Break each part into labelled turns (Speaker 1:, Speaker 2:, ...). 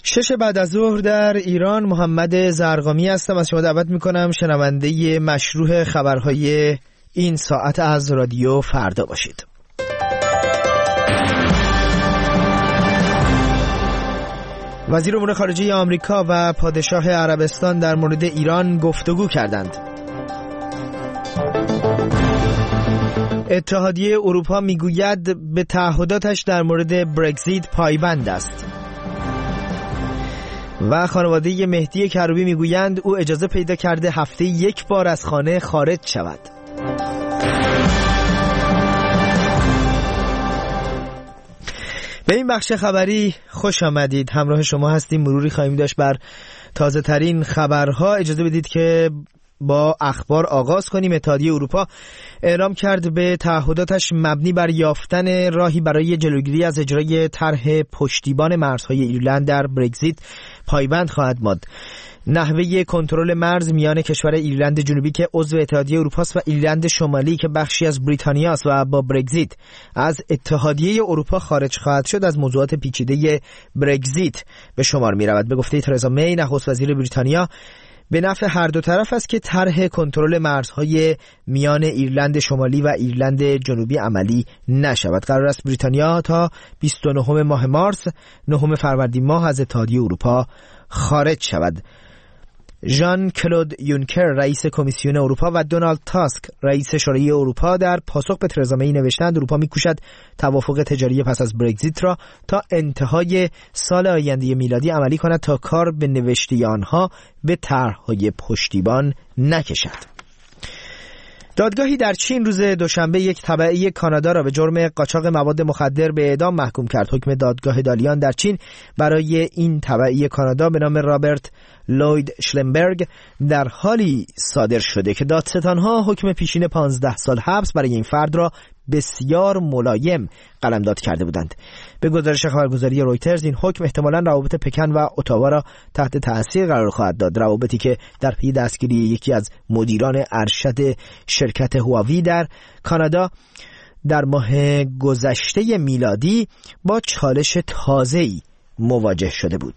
Speaker 1: 6 بعد از ظهر در ایران. محمد زرقامی هستم. از شما دعوت میکنم شنونده مشروع خبرهای این ساعت از رادیو فردا باشید. وزیر امور خارجه آمریکا و پادشاه عربستان در مورد ایران گفتگو کردند. اتحادیه اروپا میگوید به تعهداتش در مورد برگزیت پایبند است. و خانواده مهدی کروبی میگویند او اجازه پیدا کرده هفته یک بار از خانه خارج شود. به این بخش خبری خوش آمدید. همراه شما هستیم. مروری خواهیم داشت بر تازه ترین خبرها. اجازه بدید که با اخبار آغاز کنیم. اتحادیه اروپا اعلام کرد به تعهداتش مبنی بر یافتن راهی برای جلوگیری از اجرای طرح پشتیبان مرزهای ایرلند در برگزیت پایبند خواهد ماند. نحوه کنترل مرز میان کشور ایرلند جنوبی که عضو اتحادیه اروپا است و ایرلند شمالی که بخشی از بریتانیا است و با برگزیت از اتحادیه اروپا خارج خواهد شد از موضوعات پیچیده برگزیت به شمار می رود. به گفته ترزا می نخست وزیر بریتانیا، به نفع هر دو طرف است که طرح کنترل مرزهای میان ایرلند شمالی و ایرلند جنوبی عملی نشود. قرار است بریتانیا تا 29 ماه مارس 9 فروردین ماه از اتحادیه اروپا خارج شود. ژان کلود یونکر رئیس کمیسیون اروپا و دونالد تاسک رئیس شورای اروپا در پاسخ به ترزا می نوشتند اروپا می‌کوشد توافق تجاری پس از برگزیت را تا انتهای سال آینده میلادی عملی کند تا کار به نوشته آنها به طرح‌های پشتیبان نکشد. دادگاهی در چین روز دوشنبه یک تبعی کانادا را به جرم قاچاق مواد مخدر به اعدام محکوم کرد. حکم دادگاه دالیان در چین برای این تبعی کانادا به نام رابرت لوید شلمبرگ در حالی صادر شده که دادستانها حکم پیشین 15 سال حبس برای این فرد را بسیار ملایم قلمداد کرده بودند. به گزارش خبرگزاری رویترز این حکم احتمالاً روابط پکن و اتاوا را تحت تأثیر قرار خواهد داد، روابطی که در پی دستگیری یکی از مدیران ارشد شرکت هواوی در کانادا در ماه گذشته میلادی با چالش تازه‌ای مواجه شده بود.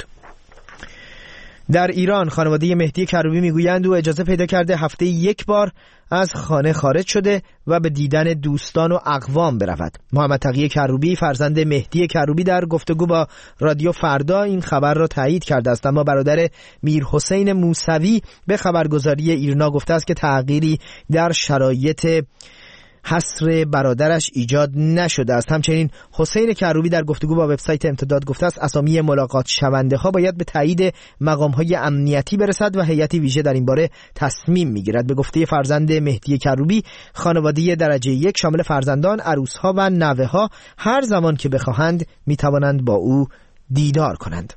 Speaker 1: در ایران خانواده مهدی کروبی میگویند او اجازه پیدا کرده هفته یک بار از خانه خارج شده و به دیدن دوستان و اقوام برود. محمد تقی کروبی فرزند مهدی کروبی در گفتگو با رادیو فردا این خبر را تایید کرده است، اما برادر میر حسین موسوی به خبرگزاری ایرنا گفته است که تغییری در شرایط حصر برادرش ایجاد نشده است. همچنین حسین کروبی در گفتگو با وبسایت امتداد گفته است اسامی ملاقات شونده ها باید به تایید مقام های امنیتی برسد و هیئت ویژه در این باره تصمیم میگیرد. به گفته فرزند مهدی کروبی خانواده درجه یک شامل فرزندان، عروس ها و نوه ها هر زمان که بخواهند میتوانند با او دیدار کنند.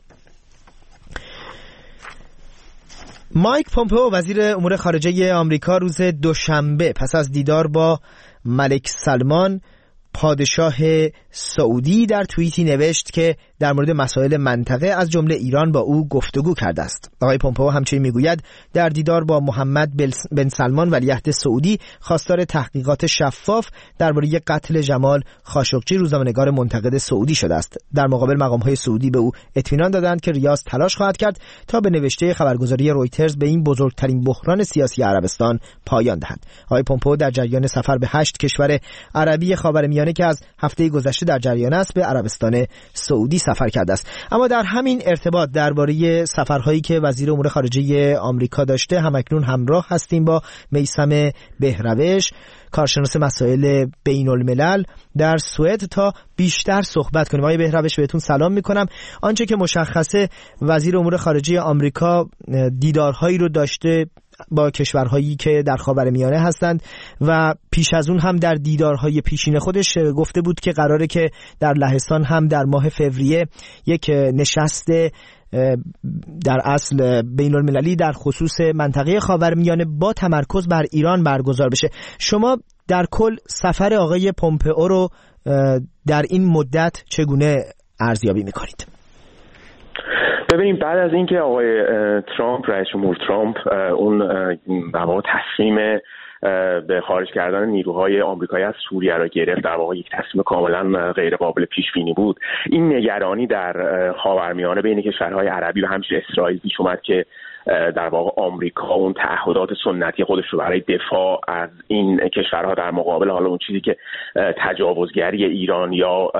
Speaker 1: مایک پومپئو وزیر امور خارجه آمریکا روز دوشنبه پس از دیدار با ملک سلمان پادشاه سعودی در توییتی نوشت که در مورد مسائل منطقه از جمله ایران با او گفتگو کرده است. آقای پومپئو همچنین میگوید در دیدار با محمد بن سلمان ولیعهد سعودی خواستار تحقیقات شفاف درباره قتل جمال خاشقجی روزنامه‌نگار منتقد سعودی شده است. در مقابل مقام‌های سعودی به او اطمینان دادند که ریاض تلاش خواهد کرد تا به نوشته خبرگزاری رویترز به این بزرگترین بحران سیاسی عربستان پایان دهد. آقای پومپئو در جریان سفر به 8 کشور عربی خاورمیانه که از هفته گذشته در جریان است به عربستان سعودی سفر کرده است. اما در همین ارتباط درباره سفرهایی که وزیر امور خارجه آمریکا داشته همکنون همراه هستیم با میثم بهروش، کارشناس مسائل بین الملل در سوئد، تا بیشتر صحبت کنیم. آقای بهروش بهتون سلام میکنم. آنچه که مشخصه وزیر امور خارجه آمریکا دیدارهایی رو داشته با کشورهایی که در خاورمیانه هستند و پیش از اون هم در دیدارهای پیشین خودش گفته بود که قراره که در لهستان هم در ماه فوریه یک نشست در اصل بین المللی در خصوص منطقه خاورمیانه با تمرکز بر ایران برگزار بشه. شما در کل سفر آقای پومپئو رو در این مدت چگونه ارزیابی میکنید؟
Speaker 2: ببینیم بعد از اینکه آقای ترامپ، رئیس جمهور ترامپ، اون تصمیم به خارج کردن نیروهای آمریکایی از سوریه را گرفت، در واقع یک تصمیم کاملا غیر قابل پیش بینی بود. این نگرانی در خاورمیانه بین کشورهای عربی و همچنین اسرائیل پیش اومد که در واقع آمریکا اون تعهدات سنتی خودش رو برای دفاع از این کشورها در مقابل حالا اون چیزی که تجاوزگری ایران یا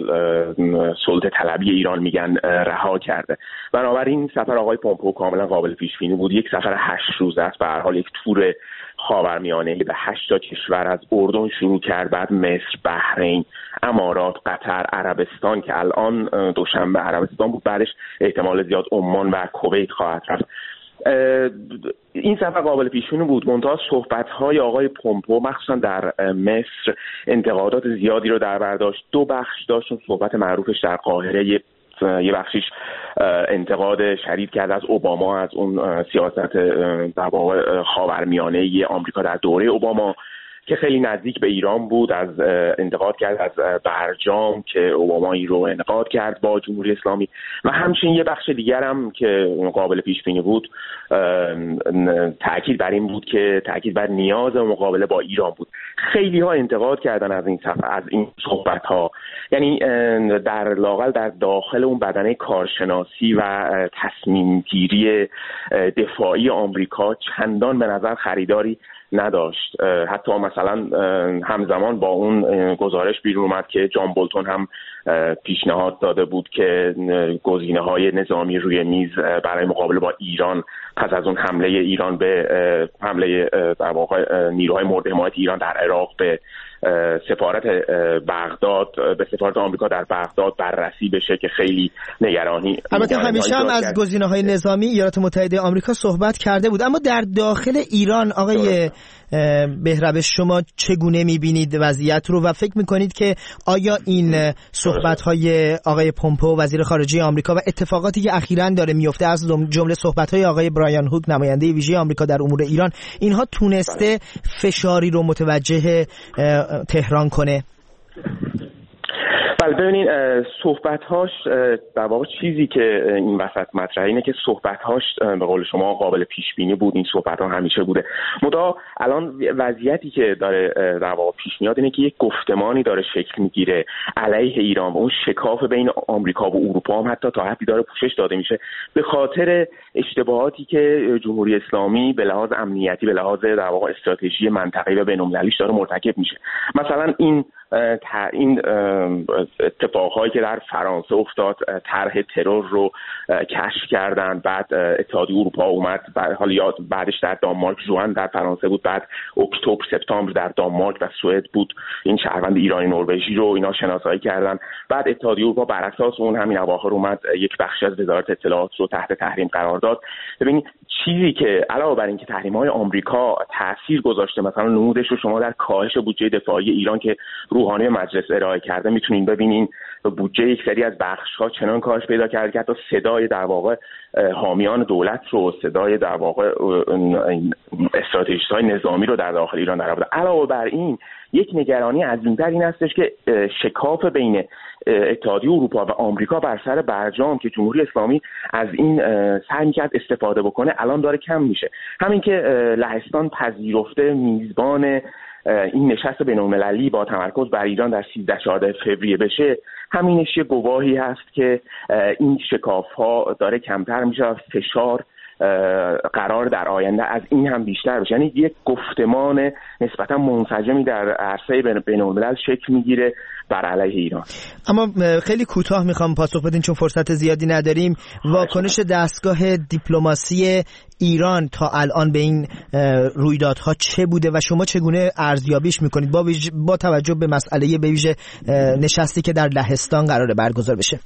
Speaker 2: سلطه طلبی ایران میگن رها کرده. بنابراین سفر آقای پومپئو کاملا قابل پیش بینی بود. یک سفر 8 روزه است، به هر حال یک تور خاورمیانه به 8 تا کشور از اردن شروع کرد، بعد مصر، بحرین، امارات، قطر، عربستان که الان دوشنبه عربستان بود، بعدش احتمال زیاد عمان و کویت خواهد رفت. این سفر قابل پیش بینی بود. منتها صحبت‌های آقای پومپئو مخصوصا در مصر انتقادات زیادی رو در بر داشت. 2 بخش داشت. صحبت معروفش در قاهره یه بخشیش انتقاد شدید کرد از اوباما، از اون سیاست در واقع خاورمیانه آمریکا در دوره اوباما که خیلی نزدیک به ایران بود. از انتقاد کرد از برجام که اوباما این رو انتقاد کرد با جمهوری اسلامی و همچنین یه بخش دیگر هم که قابل پیش بینی بود تاکید بر این بود که تاکید بر نیاز مقابله با ایران بود. خیلی ها انتقاد کردن از این صحبت ها، یعنی در لااقل در داخل اون بدنه کارشناسی و تصمیم گیری دفاعی آمریکا چندان به نظر خریداری نداشت. حتی مثلا همزمان با اون گزارش بیرون اومد که جان بولتون هم پیشنهاد داده بود که گزینه‌های نظامی روی میز برای مقابله با ایران پس از اون حمله ایران به حمله در واقع نیروهای مورد حمایت ایران در عراق به سفارت بغداد، به سفارت آمریکا در بغداد بررسی بشه که خیلی نگرانی.
Speaker 1: البته همیشه هم از گزینه‌های نظامی ایالات متحده آمریکا صحبت کرده بود، اما در داخل ایران آقای بهروش شما چگونه می‌بینید وضعیت رو و فکر می‌کنید که آیا این صحبت‌های آقای پومپئو وزیر خارجه آمریکا و اتفاقاتی که اخیراً داره میفته از جمله صحبت‌های آقای برایان هوک نماینده ویژه آمریکا در امور ایران، اینها تونسته فشاری رو متوجه تهران کنه؟
Speaker 2: بله ببینید صحبت‌هاش در واقع چیزی که این وسط مطرحه اینه که صحبت‌هاش به قول شما قابل پیش بینی بود. این صحبت‌ها همیشه بوده. منتها الان وضعیتی که داره در واقع پیش میاد اینه که یک گفتمانی داره شکل میگیره علیه ایران و اون شکاف بین آمریکا و اروپا هم حتی تا حدی داره پوشش داده میشه به خاطر اشتباهاتی که جمهوری اسلامی به لحاظ امنیتی، به لحاظ در واقع استراتژی منطقه‌ای و بین‌المللیش داره مرتکب میشه. مثلا این اتفاقهایی که در فرانسه افتاد، طرح ترور رو کشف کردن، بعد اتحادیه اروپا اومد، حالا بعدش در دانمارک ژوئن در فرانسه بود، بعد اکتبر سپتامبر در دانمارک و سوئد بود، این شهروند ایرانی نروژی رو اینا شناسایی کردن. بعد اتحادیه اروپا بر اساس اون همین اواخر اومد یک بخشی از وزارت اطلاعات رو تحت تحریم قرار داد. ببینید چیزی که علاوه بر اینکه تحریم‌های آمریکا تاثیر گذاشته، مثلا نمودش رو شما در کاهش بودجه دفاعی ایران که روحانی مجلس ارائه کرده میتونین ببینین. بودجه یک سری از بخش‌ها چنان کاهش پیدا کرده که حتی صدای در واقع حامیان دولت رو، صدای در واقع استراتژیست‌های نظامی رو در داخل ایران در آورده. علاوه بر این یک نگرانی عظیم‌تر این هستش که شکاف بین اتحادیه اروپا و آمریکا بر سر برجام که جمهوری اسلامی از این سعی می‌کرد استفاده بکنه الان داره کم میشه. همین که لهستان پذیرفته میزبان این نشست بین‌المللی با تمرکز بر ایران در 13-14 فوریه بشه، همینش یه گواهی هست که این شکاف‌ها داره کمتر میشه و فشار قرار در آینده از این هم بیشتر بشه. یعنی یک گفتمان نسبتا منسجمی در عرصه بین‌الملل شکل میگیره بر علیه ایران.
Speaker 1: اما خیلی کوتاه میخوام پاسخ بدین چون فرصت زیادی نداریم. واکنش دستگاه دیپلماسی ایران تا الان به این رویدادها چه بوده و شما چگونه ارزیابیش میکنید با توجه به مسئله به ویژه نشستی که در لهستان قراره برگزار بشه؟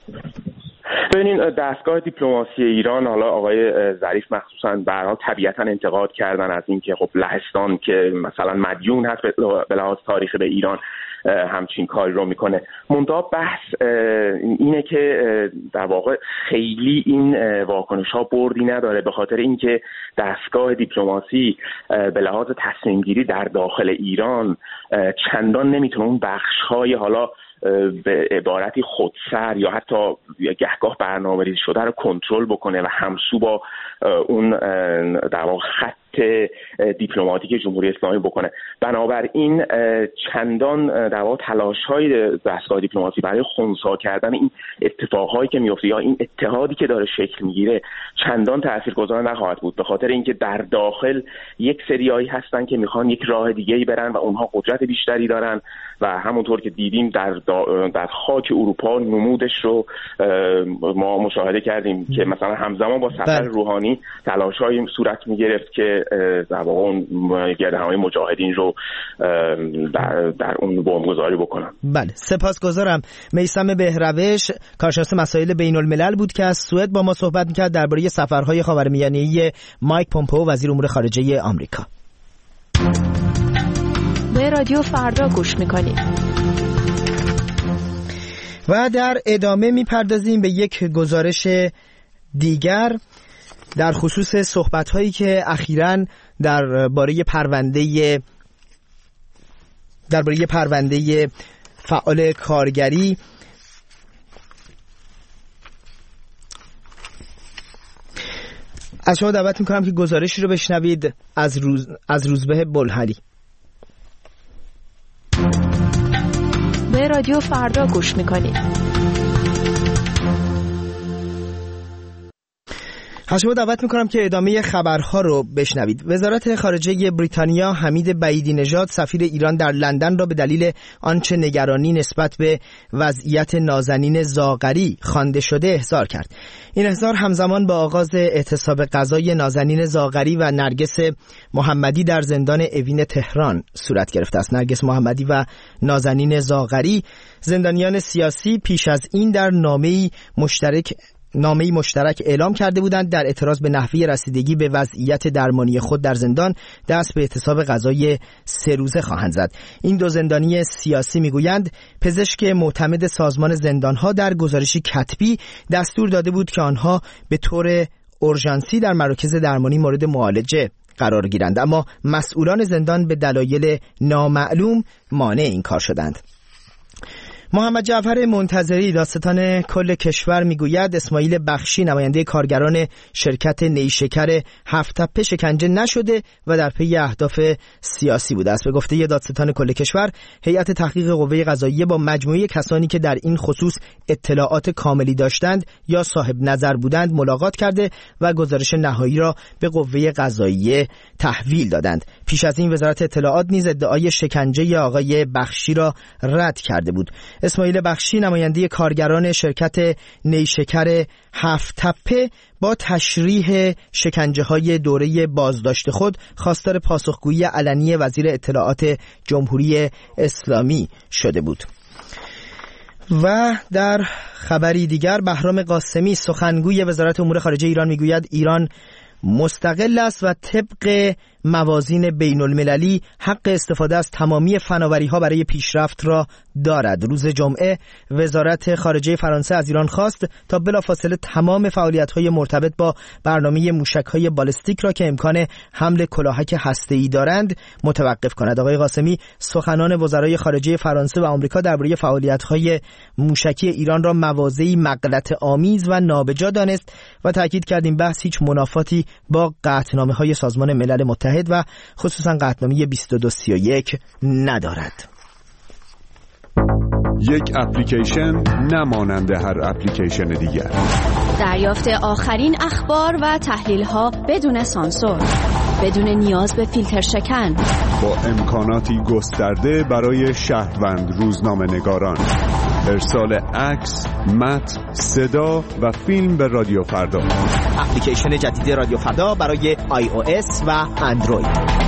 Speaker 2: ببینید دستگاه دیپلماسی ایران، حالا آقای ظریف مخصوصا برای طبیعتا انتقاد کردن از اینکه خب لهستان که مثلا مدیون هست به لحاظ تاریخی به ایران همچین کاری رو میکنه. منتها بحث اینه که در واقع خیلی این واکنش ها بردی نداره به خاطر اینکه دستگاه دیپلماسی به لحاظ تصمیم گیری در داخل ایران چندان نمیتونه اون بخش های حالا به عبارتی خودسر یا حتی گهگاه برنامه‌ریزی شده رو کنترل بکنه و همسو با اون در واقع خط دیپلماتیک جمهوری اسلامی بکنه. بنابراین چندان در واقع تلاش‌های دستگاه دیپلماسی برای خنثی کردن این اتفاقهایی که میفته یا این اتحادی که داره شکل میگیره چندان تاثیرگذار نخواهد بود، به خاطر اینکه در داخل یک سریایی هستن که میخوان یک راه دیگه‌ای برن و اونها قدرت بیشتری دارن و همونطور که دیدیم در خاک اروپا نمودش رو ما مشاهده کردیم که مثلا همزمان با سفر روحانی تلاش‌هایی صورت می‌گرفت که در واقع اون گردهمایی مجاهدین رو در اون بمبگذاری بکنن.
Speaker 1: بله، سپاسگزارم. میثم بهروش، کارشناس مسائل بین الملل بود که از سوئد با ما صحبت می‌کرد درباره سفرهای خاورمیانه‌ای مایک پومپئو وزیر امور خارجه آمریکا.
Speaker 3: به رادیو فردا گوش میکنید
Speaker 1: و در ادامه میپردازیم به یک گزارش دیگر در خصوص صحبت‌هایی که اخیراً درباره پرونده فعال کارگری از شما دعوت میکنم که گزارشی رو بشنوید از روزبه بلحلی.
Speaker 3: به رادیو فردا گوش میکنید.
Speaker 1: از شما دعوت میکنم که ادامه خبرها رو بشنوید. وزارت خارجه بریتانیا حمید بعیدی نژاد سفیر ایران در لندن را به دلیل آنچه نگرانی نسبت به وضعیت نازنین زاغری خوانده شده احضار کرد. این احضار همزمان با آغاز اعتصاب قضای نازنین زاغری و نرگس محمدی در زندان اوین تهران صورت گرفته است. نرگس محمدی و نازنین زاغری زندانیان سیاسی پیش از این در نامه‌ای مشترک اعلام کرده بودند در اعتراض به نحوه رسیدگی به وضعیت درمانی خود در زندان دست به اعتصاب قضای 3 روزه خواهند زد. این دو زندانی سیاسی میگویند پزشک معتمد سازمان زندانها در گزارشی کتبی دستور داده بود که آنها به طور اورژانسی در مراکز درمانی مورد معالجه قرار گیرند، اما مسئولان زندان به دلایل نامعلوم مانع این کار شدند. محمد جعفر منتظری دادستان کل کشور میگوید اسماعیل بخشی نماینده کارگران شرکت نیشکر هفت‌تپه شکنجه نشده و در پی اهداف سیاسی بوده است. به گفته دادستان کل کشور، هیئت تحقیق قوه قضاییه با مجموعه کسانی که در این خصوص اطلاعات کاملی داشتند یا صاحب نظر بودند ملاقات کرده و گزارش نهایی را به قوه قضاییه تحویل دادند. پیش از این وزارت اطلاعات نیز ادعای شکنجه آقای بخشی را رد کرده بود. اسماعیل بخشی نماینده کارگران شرکت نیشکر هفت‌تپه با تشریح شکنجه‌های دوره بازداشت خود خواستار پاسخگویی علنی وزیر اطلاعات جمهوری اسلامی شده بود. و در خبری دیگر بهرام قاسمی سخنگوی وزارت امور خارجه ایران میگوید ایران مستقل است و طبق موازین بین المللی حق استفاده از تمامی فناوری‌ها برای پیشرفت را دارد. روز جمعه وزارت خارجه فرانسه از ایران خواست تا بلافاصله تمام فعالیت‌های مرتبط با برنامه موشک‌های بالستیک را که امکان حمل کلاهک هسته‌ای دارند متوقف کند. آقای قاسمی سخنان وزرای خارجه فرانسه و آمریکا درباره فعالیت‌های موشکی ایران را مواضعی مغلطه‌آمیز و نابجا دانست و تاکید کرد این بحث هیچ منافاتی با قطعنامه‌های سازمان ملل متحد و خصوصا قطعنامه 2231 ندارد.
Speaker 4: یک اپلیکیشن نمانند هر اپلیکیشن دیگر.
Speaker 3: دریافت آخرین اخبار و تحلیل‌ها بدون سانسور، بدون نیاز به فیلتر شکن،
Speaker 4: با امکاناتی گسترده برای شهروند روزنامه‌نگاران. ارسال عکس، متن، صدا و فیلم به رادیو فردا.
Speaker 1: اپلیکیشن جدید رادیو فردا برای iOS و اندروید.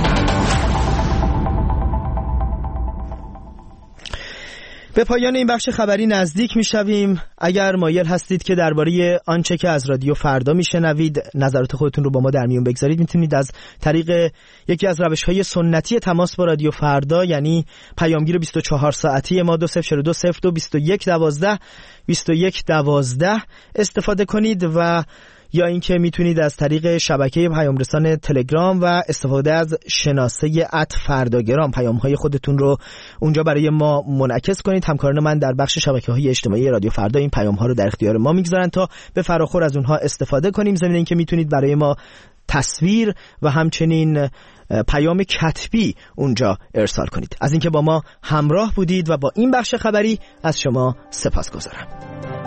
Speaker 1: به پایان این بخش خبری نزدیک می‌شویم. اگر مایل هستید که درباره آنچه که از رادیو فردا میشنوید نظرات خودتون رو با ما در میون بگذارید، میتونید از طریق یکی از روش‌های سنتی تماس با رادیو فردا، یعنی پیامگیر 24 ساعتی ما 2002022112 استفاده کنید و یا اینکه میتونید از طریق شبکه پیامرسان تلگرام و استفاده از شناسه @فرداگرام پیام‌های خودتون رو اونجا برای ما منعکس کنید. همکاران من در بخش شبکه‌های اجتماعی رادیو فردا این پیام‌ها رو در اختیار ما میگذارن تا به فراخور از اونها استفاده کنیم. ضمن اینکه میتونید برای ما تصویر و همچنین پیام کتبی اونجا ارسال کنید. از اینکه با ما همراه بودید و با این بخش خبری از شما سپاسگزارم.